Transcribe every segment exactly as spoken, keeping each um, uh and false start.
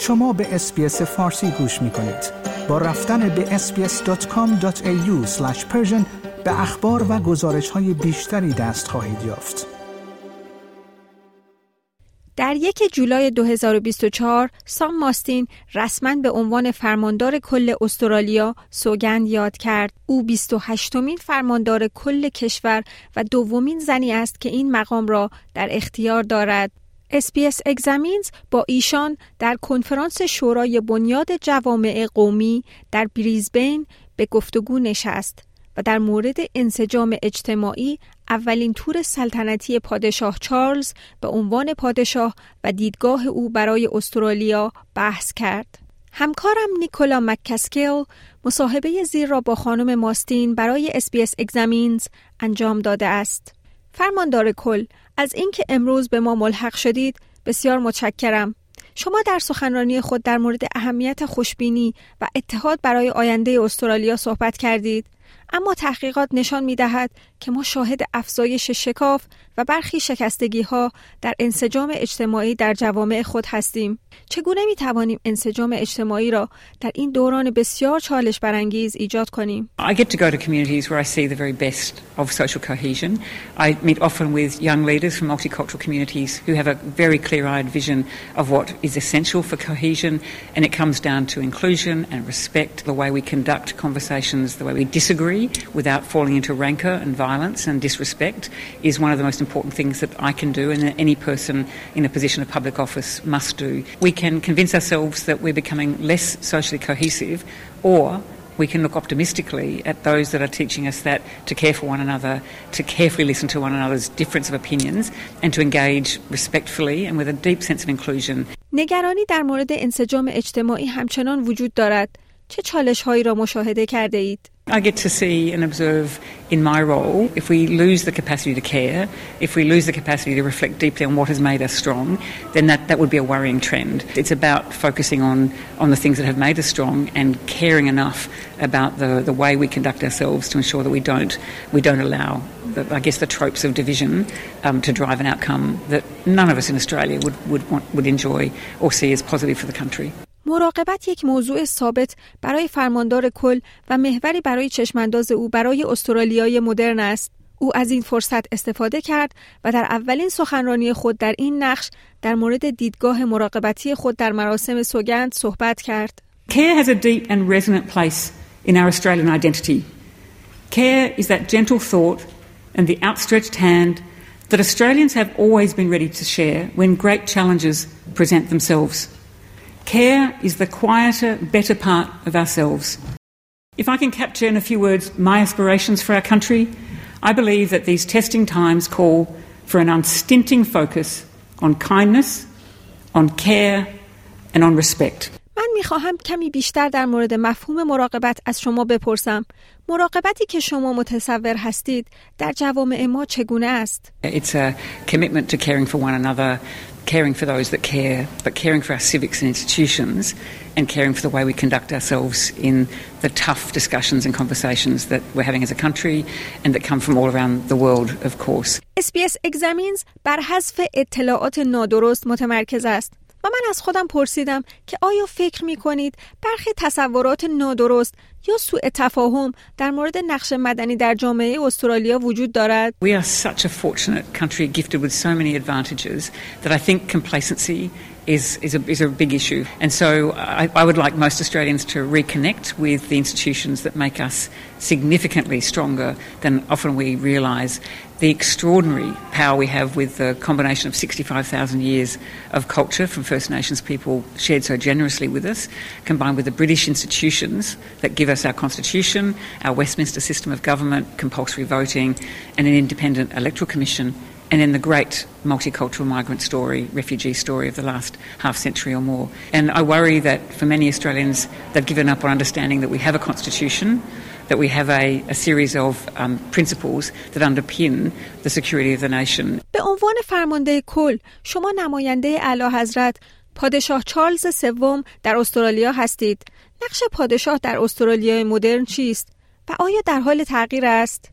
شما به اس‌بی‌اس فارسی گوش می‌کنید. با رفتن به اس بی اس دات کام دات ای یو اسلش پرشن به اخبار و گزارش‌های بیشتری دست خواهید یافت. در یک جولای دو هزار و بیست و چهار سام ماستین رسما به عنوان فرماندار کل استرالیا سوگند یاد کرد. او بیست و هشتمین فرماندار کل کشور و دومین زنی است که این مقام را در اختیار دارد. اس بی اس Examines با ایشان در کنفرانس شورای بنیاد جوامع قومی در بریزبین به گفتگو نشست و در مورد انسجام اجتماعی اولین تور سلطنتی پادشاه چارلز به عنوان پادشاه و دیدگاه او برای استرالیا بحث کرد. همکارم نیکولا مککسکیل مصاحبه زیر را با خانم ماستین برای اس بی اس Examines انجام داده است. فرماندار کل، از اینکه امروز به ما ملحق شدید بسیار متشکرم. شما در سخنرانی خود در مورد اهمیت خوشبینی و اتحاد برای آینده استرالیا صحبت کردید، اما تحقیقات نشان می‌دهد که ما شاهد افزایش شکاف و برخی شکستگی‌ها در انسجام اجتماعی در جوامع خود هستیم. چگونه می‌توانیم انسجام اجتماعی را در این دوران بسیار چالش برانگیز ایجاد کنیم؟ I get to go to communities where I see the very best of social cohesion. I meet often with young leaders from multicultural communities who have a very clear-eyed vision of what is essential for cohesion, and it comes down to inclusion and respect, the way we conduct conversations, the way we disagree without falling into rancor and violence and disrespect is one of the most important things that I can do and that any person in a position of public office must do. We can convince ourselves that we're becoming less socially cohesive, or we can look optimistically at those that are teaching us that to care for one another, to carefully listen to one another's difference of opinions and to engage respectfully and with a deep sense of inclusion. نگرانی در مورد انسجام اجتماعی همچنان وجود دارد. چه چالش‌هایی را مشاهده کرده اید؟ I get to see and observe in my role, if we lose the capacity to care, if we lose the capacity to reflect deeply on what has made us strong, then that, that would be a worrying trend. It's about focusing on, on the things that have made us strong and caring enough about the, the way we conduct ourselves to ensure that we don't, we don't allow, the, I guess, the tropes of division um, to drive an outcome that none of us in Australia would, would, want, would enjoy or see as positive for the country. مراقبت یک موضوع ثابت برای فرماندار کل و محوری برای چشمانداز او برای استرالیای مدرن است. او از این فرصت استفاده کرد و در اولین سخنرانی خود در این نقش در مورد دیدگاه مراقبتی خود در مراسم سوگند صحبت کرد. Care has a deep and resonant place in our Australian identity. Care is that gentle thought and the outstretched hand that Australians have always been ready to share when great challenges present themselves. Care is the quieter, better part of ourselves. If I can capture in a few words my aspirations for our country, I believe that these testing times call for an unstinting focus on kindness, on care and on respect. من میخواهم کمی بیشتر در مورد مفهوم مراقبت از شما بپرسم. مراقبتی که شما متصور هستید در جوامع ما چگونه است؟ It's a commitment to caring for one another, caring for those that care, but caring for our civics and institutions and caring for the way we conduct ourselves in the tough discussions and conversations that we're having as a country and that come from all around the world, of course. اس بی اس Examines بر حذف اطلاعات نادرست متمرکز است. و من از خودم پرسیدم که آیا فکر می کنید برخی تصورات نادرست یا سوء تفاهم در مورد نقش مدنی در جامعه استرالیا وجود دارد؟ We are such a fortunate country gifted with so many advantages that I think complacency is is a is a big issue. And so I, I would like most Australians to reconnect with the institutions that make us significantly stronger than often we realise. The extraordinary power we have with the combination of sixty-five thousand years of culture from First Nations people shared so generously with us, combined with the British institutions that give us our constitution, our Westminster system of government, compulsory voting, and an independent electoral commission, and then the great multicultural migrant story, refugee story of the last half century or more. And I worry that for many Australians, they've given up on understanding that we have a constitution, that we have a, a series of um, principles that underpin the security of the nation. به عنوان فرمانده کل، شما نماینده اعلیحضرت پادشاه چارلز سوم در استرالیا هستید. نقش پادشاه در استرالیای مدرن چیست و آیا در حال تغییر است؟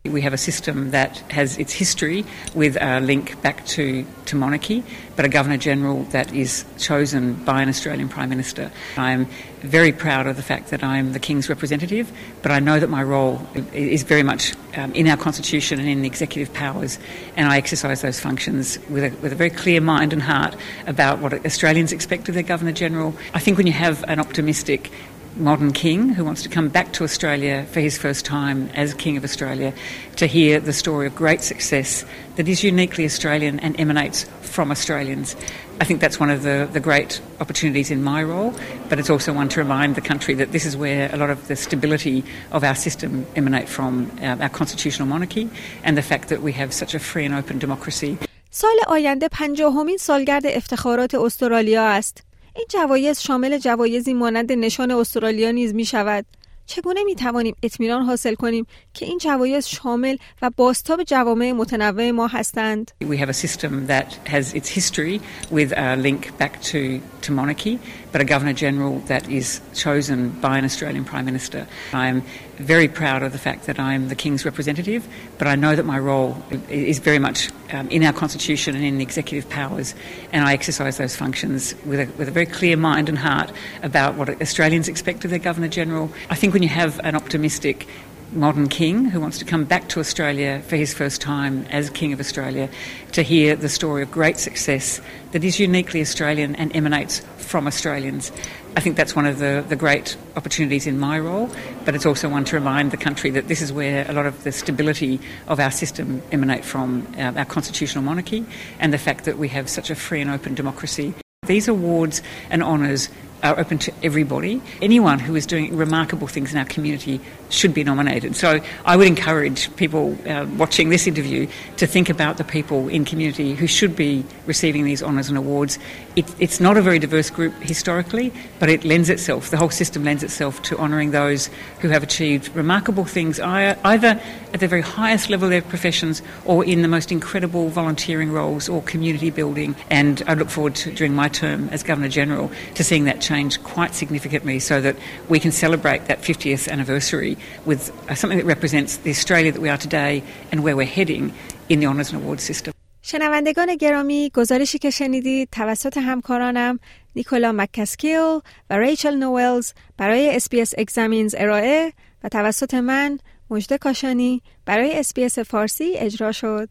We have a system that has its history with a link back to, to monarchy, but a Governor-General that is chosen by an Australian Prime Minister. I'm very proud of the fact that I'm the King's representative, but I know that my role is very much um, in our Constitution and in the executive powers, and I exercise those functions with a, with a very clear mind and heart about what Australians expect of their Governor-General. I think when you have an optimistic modern king who wants to come back to Australia for his first time as King of Australia, to hear the story of great success that is uniquely Australian and emanates from Australians. I think that's one of the, the great opportunities in my role, but it's also one to remind the country that this is where a lot of the stability of our system emanate from, uh, our constitutional monarchy, and the fact that we have such a free and open democracy. سال آینده پنجاهمین سالگرد افتخارات استرالیا است. این جوایز شامل جوایزی مانند نشان استرالیا نیز می شود. چگونه می توانیم اطمینان حاصل کنیم که این جوایز شامل و بازتاب جوامع متنوع ما هستند؟ We have a system that has its history with a link back to, to monarchy, but a Governor-General that is chosen by an Australian Prime Minister. I'm very proud of the fact that I'm the King's representative, but I know that my role is very much um, in our Constitution and in the executive powers, and I exercise those functions with a, with a very clear mind and heart about what Australians expect of their Governor-General. I think when you have an optimistic modern king who wants to come back to Australia for his first time as King of Australia, to hear the story of great success that is uniquely Australian and emanates from Australians. I think that's one of the, the great opportunities in my role, but it's also one to remind the country that this is where a lot of the stability of our system emanate from, uh, our constitutional monarchy, and the fact that we have such a free and open democracy. These awards and honours are open to everybody. Anyone who is doing remarkable things in our community should be nominated. So I would encourage people uh, watching this interview to think about the people in community who should be receiving these honours and awards. It, it's not a very diverse group historically, but it lends itself, the whole system lends itself to honouring those who have achieved remarkable things, either at the very highest level of their professions or in the most incredible volunteering roles or community building. And I look forward to, during my term as Governor-General, to seeing that change quite significantly so that we can celebrate that fiftieth anniversary with uh, something that represents the Australia that we are today and where we're heading in the honours and awards system. شنوندگان گرامی، گزارشی که شنیدید توسط همکارانم نیکولا مککسکیل و ریچل نوئلز برای اس بی اس اگزامینز ارائه و توسط من مژده کاشانی برای اس بی اس فارسی اجرا شد.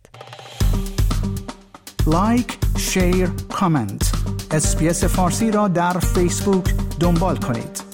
لایک، شیر، کامنت. اس بی اس فارسی را در فیسبوک دنبال کنید.